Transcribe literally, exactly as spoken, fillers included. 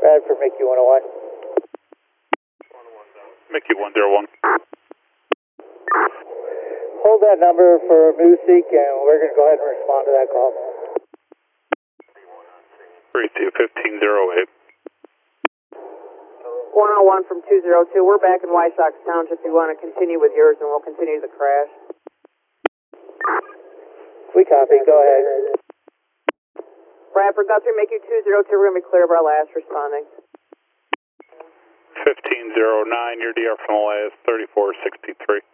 Bradford, Mickey one oh one. Mickey one zero one. Hold that number for Music, and we're going to go ahead and respond to that call. three two fifteen zero eight. one oh one from two zero two. We're back in White Sox Township. If you want to continue with yours, and we'll continue the crash. We copy. Go ahead. Bradford, Guthrie, make you two zero two. We're going to be clear of our last responding. fifteen zero nine, your D R from the last thirty-four sixty-three.